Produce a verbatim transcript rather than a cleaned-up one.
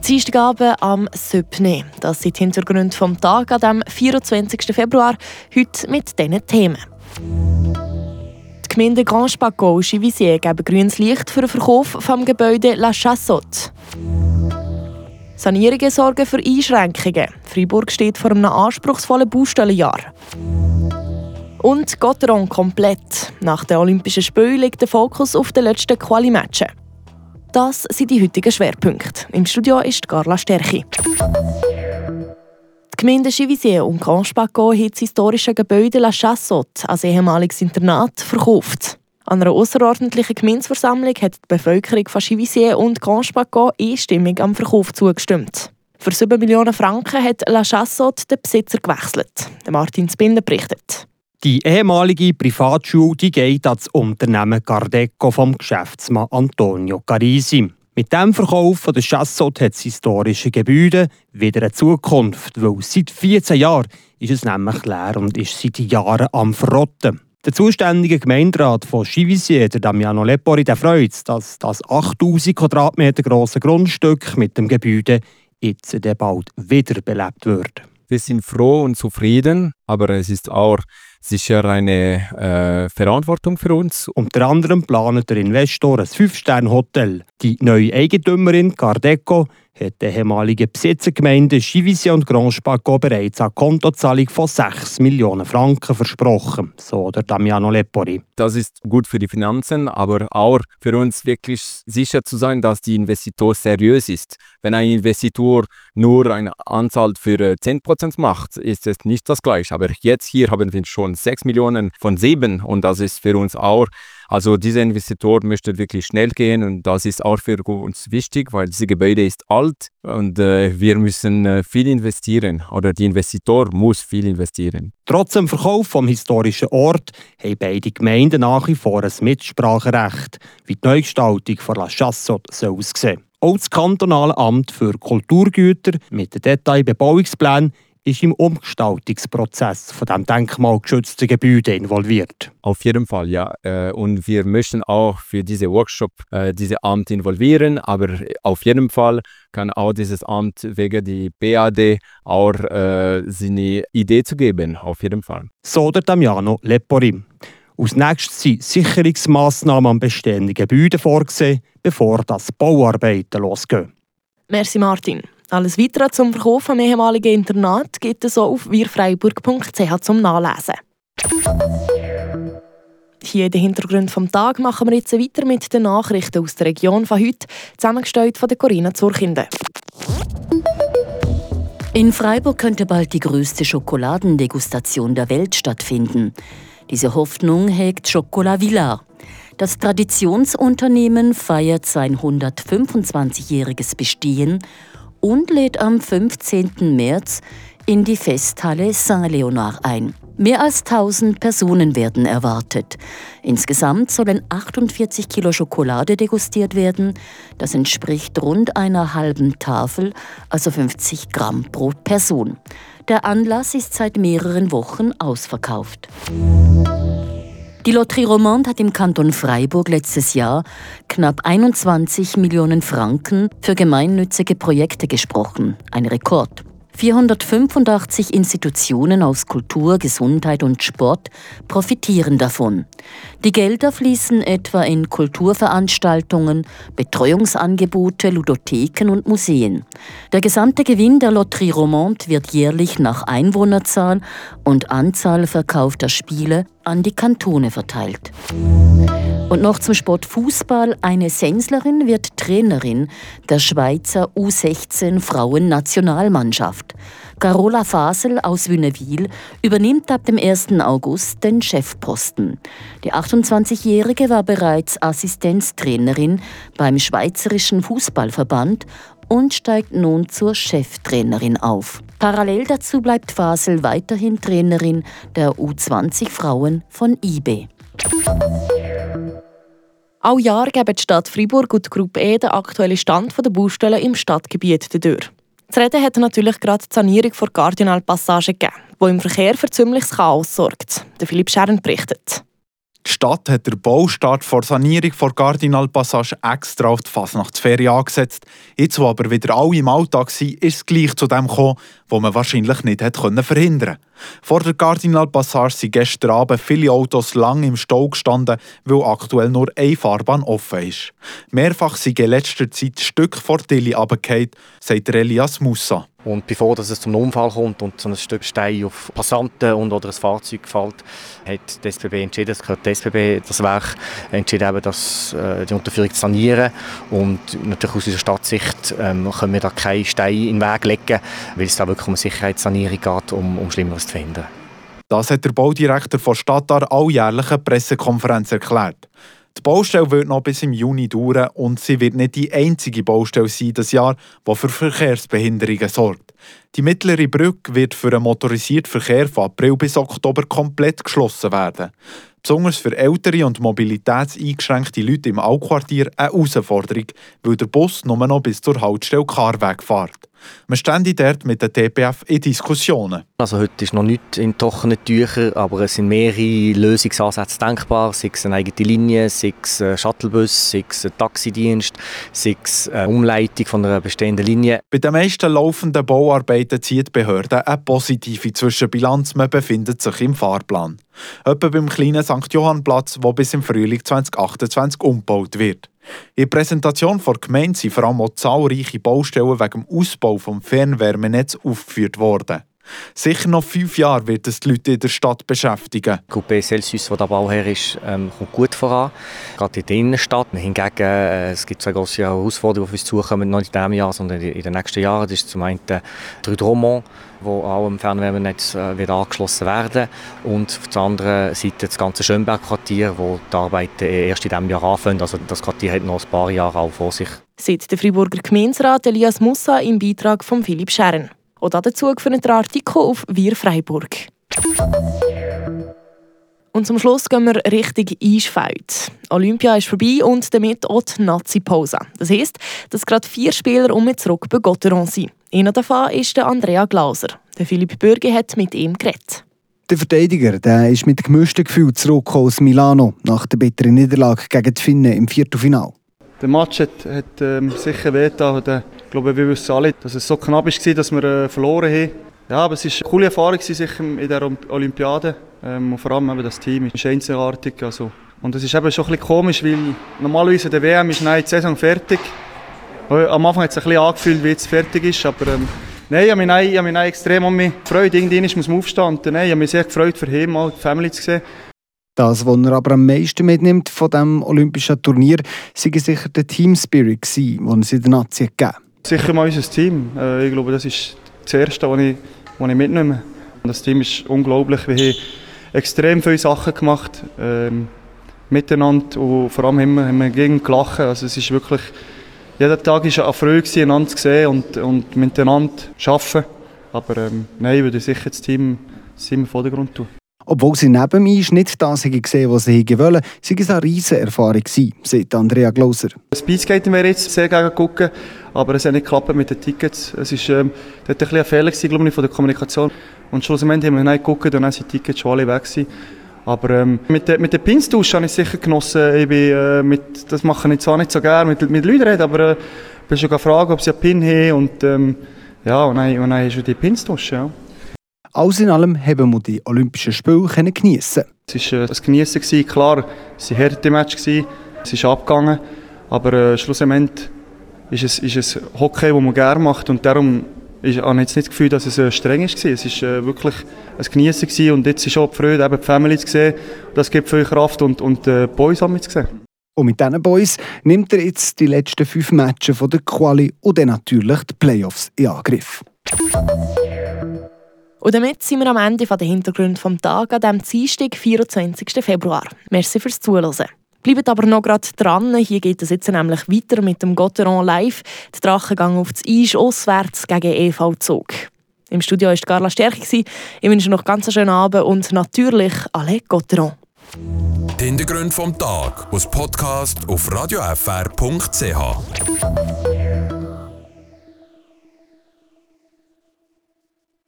Dienstagabend am Söpne. Das sind die Hintergründe vom Tag an dem vierundzwanzigsten Februar. Heute mit diesen Themen. Die Gemeinde Grand Spaco und Givisiez geben grünes Licht für den Verkauf vom Gebäude La Chassotte. Sanierungen sorgen für Einschränkungen. Freiburg steht vor einem anspruchsvollen Baustellenjahr. Und Gotteron komplett. Nach den Olympischen Spielen liegt der Fokus auf den letzten Quali-Matchen. Das sind die heutigen Schwerpunkte. Im Studio ist Carla Sterchi. Die Gemeinde Givisiez und Grand Spaco haben das historische Gebäude La Chassotte als ehemaliges Internat verkauft. An einer ausserordentlichen Gemeindeversammlung hat die Bevölkerung von Givisiez und Grand Spaco einstimmig am Verkauf zugestimmt. Für sieben Millionen Franken hat La Chassotte den Besitzer gewechselt. Martin Zbinder berichtet. Die ehemalige Privatschule die geht an das Unternehmen Gardeco vom Geschäftsmann Antonio Carisi. Mit dem Verkauf der Chassotte hat das historische Gebäude wieder eine Zukunft, weil seit vierzehn Jahren ist es nämlich leer und ist seit Jahren am Verrotten. Der zuständige Gemeinderat von Givisiez, der Damiano Lepori, der freut sich, dass das achttausend Quadratmeter grosse Grundstück mit dem Gebäude jetzt bald wiederbelebt wird. Wir sind froh und zufrieden, aber es ist auch sicher eine äh, Verantwortung für uns. Unter anderem plant der Investor ein Fünf-Sterne-Hotel. Die neue Eigentümerin Gardeco hat der ehemaligen Besitzergemeinde Givisiez und Grand Spaco bereits eine Kontozahlung von sechs Millionen Franken versprochen, so der Damiano Lepori. Das ist gut für die Finanzen, aber auch für uns wirklich sicher zu sein, dass die Investitor seriös ist. Wenn ein Investitor nur eine Anzahl für zehn Prozent macht, ist es nicht das Gleiche. Aber jetzt hier haben wir schon sechs Millionen von sieben und das ist für uns auch. Also dieser Investitor möchte wirklich schnell gehen und das ist auch für uns wichtig, weil dieses Gebäude ist alt und äh, wir müssen äh, viel investieren oder der Investitor muss viel investieren. Trotz dem Verkauf vom historischen Ort haben beide Gemeinden nach wie vor ein Mitspracherecht, wie die Neugestaltung von La Chassotte soll aussehen. Auch das kantonale Amt für Kulturgüter mit den Detailbebauungsplänen ist im Umgestaltungsprozess von dem denkmalgeschützten Gebäude involviert. Auf jeden Fall, ja. Und wir möchten auch für diese Workshop äh, diese Amt involvieren, aber auf jeden Fall kann auch dieses Amt wegen die B A D auch äh, seine Idee zu geben, auf jeden Fall. So der Damiano Lepori. Als nächstes sind Sicherungsmassnahmen am bestehenden Gebäude vorgesehen, bevor das Bauarbeiten losgehen. Merci Martin. Alles Weitere zum Verkauf am ehemaligen Internat gibt es auch auf wirfreiburg punkt c h zum Nachlesen. Hier den Hintergrund vom Tag machen wir jetzt weiter mit den Nachrichten aus der Region von heute, zusammengestellt von der Corinna Zurkinde. In Freiburg könnte bald die größte Schokoladendegustation der Welt stattfinden. Diese Hoffnung hegt Chocolat Villard. Das Traditionsunternehmen feiert sein hundertfünfundzwanzigjähriges Bestehen und lädt am fünfzehnten März in die Festhalle Saint-Léonard ein. Mehr als tausend Personen werden erwartet. Insgesamt sollen achtundvierzig Kilo Schokolade degustiert werden. Das entspricht rund einer halben Tafel, also fünfzig Gramm pro Person. Der Anlass ist seit mehreren Wochen ausverkauft. Die Loterie Romande hat im Kanton Freiburg letztes Jahr knapp einundzwanzig Millionen Franken für gemeinnützige Projekte gesprochen. Ein Rekord. vierhundertfünfundachtzig Institutionen aus Kultur, Gesundheit und Sport profitieren davon. Die Gelder fließen etwa in Kulturveranstaltungen, Betreuungsangebote, Ludotheken und Museen. Der gesamte Gewinn der Loterie Romande wird jährlich nach Einwohnerzahl und Anzahl verkaufter Spiele an die Kantone verteilt. Und noch zum Sport Fußball. Eine Senslerin wird Trainerin der Schweizer U sechzehn Frauen-Nationalmannschaft. Carola Fasel aus Wünnewil übernimmt ab dem ersten August den Chefposten. Die achtundzwanzigjährige war bereits Assistenztrainerin beim Schweizerischen Fußballverband und steigt nun zur Cheftrainerin auf. Parallel dazu bleibt Fasel weiterhin Trainerin der U zwanzig Frauen von I B. All Jahr geben die Stadt Freiburg und die Gruppe E den aktuellen Stand der Baustellen im Stadtgebiet durch. Zu reden hat natürlich gerade die Sanierung der Cardinal-Passage gegeben, die im Verkehr für ziemliches Chaos sorgt. Der Philipp Scheren berichtet. Die Stadt hat den Baustart vor Sanierung vor Cardinal Passage extra auf die Fasnachtsferien angesetzt. Jetzt, wo aber wieder alle im Alltag sind, ist es gleich zu dem gekommen, was man wahrscheinlich nicht hätte verhindern können. Vor der Cardinal Passage sind gestern Abend viele Autos lang im Stau gestanden, weil aktuell nur eine Fahrbahn offen ist. Mehrfach sind in letzter Zeit Stück vor Tilly runtergefallen, sagt Elias Musa. Und bevor es zum Unfall kommt und so ein Stück Stein auf Passanten und oder ein Fahrzeug fällt, hat die S B B entschieden, das gehört die S B B, das Werk, entschieden, eben, dass, äh, die Unterführung zu sanieren. Und natürlich aus unserer Stadtsicht ähm, können wir da keinen Stein in den Weg legen, weil es da wirklich um eine Sicherheitssanierung geht, um, um Schlimmeres zu verhindern. Das hat der Baudirektor von Stadtar alljährlichen Pressekonferenz erklärt. Die Baustelle wird noch bis im Juni dauern und sie wird nicht die einzige Baustelle sein dieses Jahr, die für Verkehrsbehinderungen sorgt. Die mittlere Brücke wird für den motorisierten Verkehr von April bis Oktober komplett geschlossen werden. Besonders für ältere und mobilitätseingeschränkte Leute im Altquartier eine Herausforderung, weil der Bus nur noch bis zur Haltestelle Karweg fährt. Wir stehen dort mit der T P F in Diskussionen. Also heute ist noch nichts in trockenen Tüchern, aber es sind mehrere Lösungsansätze denkbar. Sei es eine eigene Linie, sei es ein Shuttlebus, sei es ein Taxidienst, sei es eine Umleitung von einer bestehenden Linie. Bei den meisten laufenden Bauarbeiten zieht die Behörde eine positive Zwischenbilanz. Man befindet sich im Fahrplan. Etwa beim kleinen Sankt Johannplatz, der bis im Frühling zwanzig achtundzwanzig umgebaut wird. In der Präsentation der Gemeinde sind vor allem auch zahlreiche Baustellen wegen dem Ausbau des Fernwärmenetzes aufgeführt worden. Sicher noch fünf Jahre wird es die Leute in der Stadt beschäftigen. Coupé Celsius, der der Bauherr ist, ähm, kommt gut voran. Gerade in der Innenstadt. Hingegen äh, es gibt zwei grosse Herausforderungen, die auf uns zukommen, nicht in diesem Jahr, sondern in den nächsten Jahren. Das ist zum einen der Rue Dromont, wo auch im Fernwärmenetz äh, wird angeschlossen werden. Und auf der anderen Seite das ganze Schönberg-Quartier, wo die Arbeiten erst in diesem Jahr anfangen. Also das Quartier hat noch ein paar Jahre auch vor sich. Seit der Freiburger Gemeinderat Elias Musa im Beitrag von Philipp Scheren. Auch dazu gefunden der Artikel auf Wir Freiburg. Und zum Schluss gehen wir Richtung Eisfeld. Olympia ist vorbei und damit auch die Nazi-Pause. Das heisst, dass gerade vier Spieler um zurück bei Gotteron sind. Einer davon ist der Andrea Glauser. Der Philipp Bürgi hat mit ihm geredet. Der Verteidiger der ist mit gemischten Gefühlen zurückgekommen aus Milano nach der bitteren Niederlage gegen die Finnen im Viertelfinale. Der Match hat, hat ähm, sicher wehgetan. Ich glaube, wir wissen alle, dass es so knapp war, dass wir äh, verloren haben. Ja, aber es war eine coole Erfahrung sicher in dieser Olympiade. Ähm, und vor allem eben das Team ist einzigartig. Also. Und es ist eben schon ein bisschen komisch, weil normalerweise in der W M ist die Saison fertig. Am Anfang hat es ein bisschen angefühlt, wie es fertig ist. Aber ähm, nein, ich habe mich, ich habe mich extrem an mich gefreut. Irgendwann muss man aufstehen. Und, nein, ich habe mich sehr gefreut, für ihn mal die Family zu sehen. Das, was er aber am meisten mitnimmt von diesem olympischen Turnier, sei sicher der Team Spirit, den es in der Nazi gegeben hat. Sicher mal unser Team. Ich glaube, das ist das Erste, was ich, was ich mitnehme. Das Team ist unglaublich. Wir haben extrem viele Sachen gemacht ähm, miteinander und vor allem haben wir, haben wir gegen gelacht. Also es ist wirklich, jeder Tag war eine Freude, einander zu sehen und, und miteinander zu arbeiten. Aber ähm, nein, ich würde sicher das Team, das Team im Vordergrund tun. Obwohl sie neben mir nicht das gesehen haben, was sie wollen, sei es eine riesige Erfahrung gewesen, sagt Andrea Glauser. Speedskaten wäre jetzt sehr gerne gucken, aber es hat nicht geklappt mit den Tickets. Es war ähm, ein, ein Fehler gewesen, glaube ich, von der Kommunikation. Und schlussendlich haben wir nicht geguckt und dann sind die Tickets schon alle weg gewesen. Aber ähm, mit, de, mit den Pinstausch habe ich sicher genossen. Ich bin, äh, mit, das mache ich zwar nicht so gerne, mit, mit Leuten reden, aber äh, ich bin schon gefragt, ob sie einen Pin haben. Und, ähm, ja, und dann, und dann hast du die Pinstausch, ja. Alles in allem haben wir die Olympischen Spiele geniessen. Es war äh, ein Geniessen, klar, es war ein hartes Match, es ist abgegangen, aber äh, schlussendlich ist es, ist es Hockey, das man gerne macht und darum ich habe jetzt nicht das Gefühl, dass es äh, streng war. Es war äh, wirklich ein Geniessen gewesen und jetzt ist auch die Freude, eben die Family zu sehen. Das gibt viel Kraft und, und äh, die Boys haben zu sehen. Und mit diesen Boys nimmt er jetzt die letzten fünf Matches von der Quali und dann natürlich die Playoffs in Angriff. Und damit sind wir am Ende der Hintergründe des Tages an diesem Dienstag, vierundzwanzigsten Februar. Merci fürs Zuhören. Bleibt aber noch gerade dran, hier geht es jetzt nämlich weiter mit dem Gotteron live. Der Drachengang auf das Eis, auswärts gegen E V Zug. Im Studio war Carla Stärke. Ich wünsche noch einen ganz schönen Abend und natürlich alle Gotteron. Die Hintergründe vom Tag aus Podcast auf radio f r punkt c h.